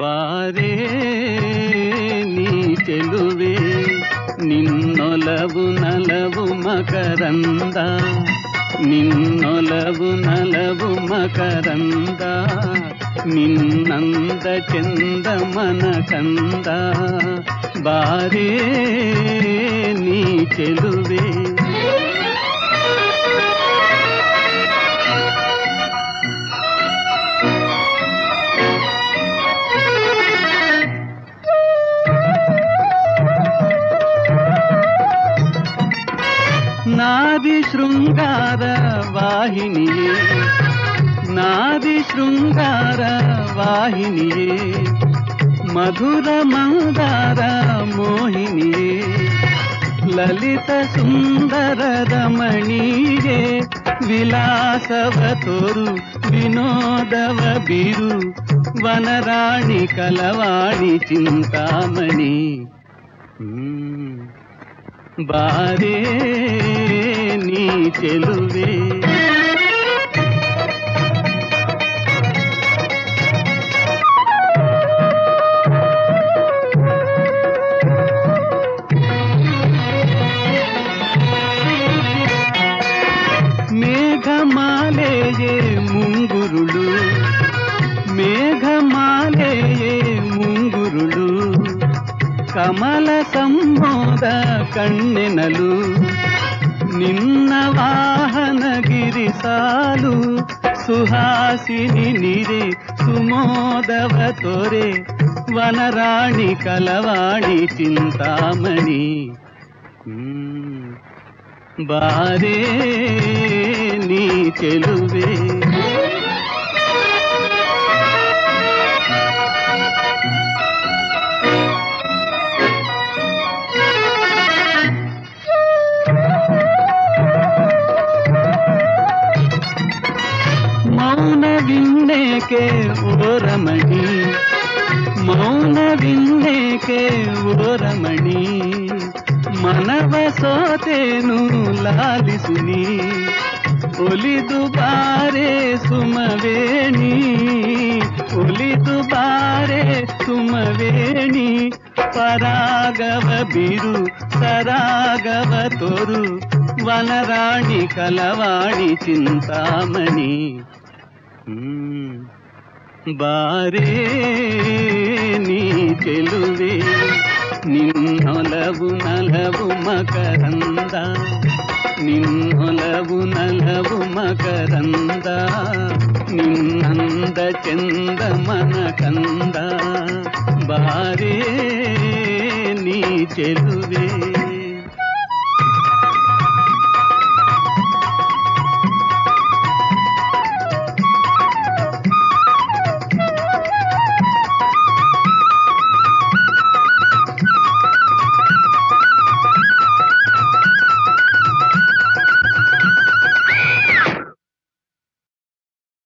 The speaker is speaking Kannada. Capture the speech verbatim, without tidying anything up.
ಬಾರೇ ನೀ ಚೆಲುವೆ ನಿನ್ನೊಲವು ನಲವು ಮಕರಂದ ನಿನ್ನೊಲವು ನಲವು ಮಕರಂದ ನಿನ್ನಂದ ಚಂದ ಮನ ಕಂದ ಬಾರೇ ನೀ ಚೆಲುವೆ ನಾದಿ ಶೃಂಗಾರ ವಾಹಿನಿಯೇ ನಾದಿ ಶೃಂಗಾರ ವಾಹಿನಿಯೇ ಮಧುರ ಮಂದಾರ ಮೋಹಿನಿಯೇ ಲಲಿತ ಸುಂದರ ರಮಣಿಯೇ ವಿಲಾಸವ ತೋರು ವಿನೋದವ ಬಿರು ವನರಾಣಿ ಕಲವಾಣಿ ಚಿಂತಾಮಣಿ ಹ್ಮ್ ಬಾರೇ ನೀ ಚೆಲುವೆ ಮೇಘಮಾಲೆಯೇ ಮುಂಗುರುಳು ಮೇಘಮಾಲೆಯೇ ಮುಂಗುರುಳು ಕಮಲ ಸಂಬೋಧ ಕಣ್ಣೆನಲು ನಿನ್ನ ವಾಹನ ಗಿರಿಸಾಲು ಸುಹಾಸಿನಿ ನಿರೆ ಸುಮೋದವ ತೋರೆ ವನರಾಣಿ ಕಲವಾಣಿ ಚಿಂತಾಮಣಿ ಹ್ಮ್ ಬಾರೇ ನೀ ಚೆಲುವೆ ಮೌನವಿನ್ನೇಕೆ ಓ ರಮಣಿ ಮೌನವಿನ್ನೇಕೆ ಓ ರಮಣಿ ಮನವ ಸೋತೇನು ಲಾಲಿಸುನಿ ಒಲಿದು ಬಾರೆ ಸುಮವೇಣಿ ಒಲಿದು ಬಾರೆ ಸುಮವೇಣಿ ಪರಾಗವ ಬಿರು ಸರಾಗವ ತೋರು ವನರಾಣಿ ಕಲವಾಣಿ ಚಿಂತಾಮಣಿ ಹ್ಮ್ ಬಾರೇ ನೀ ಚೆಲುವೆ ನಿನ್ನೊಲವು ನಲವು ಮಕರಂದ ನಿನ್ನೊಲವು ನಲವು ಮಕರಂದ ನಿನ್ನಂದ ಚಂದ ಮನ ಕಂದ ಬಾರೇ ನೀ ಚೆಲುವೆ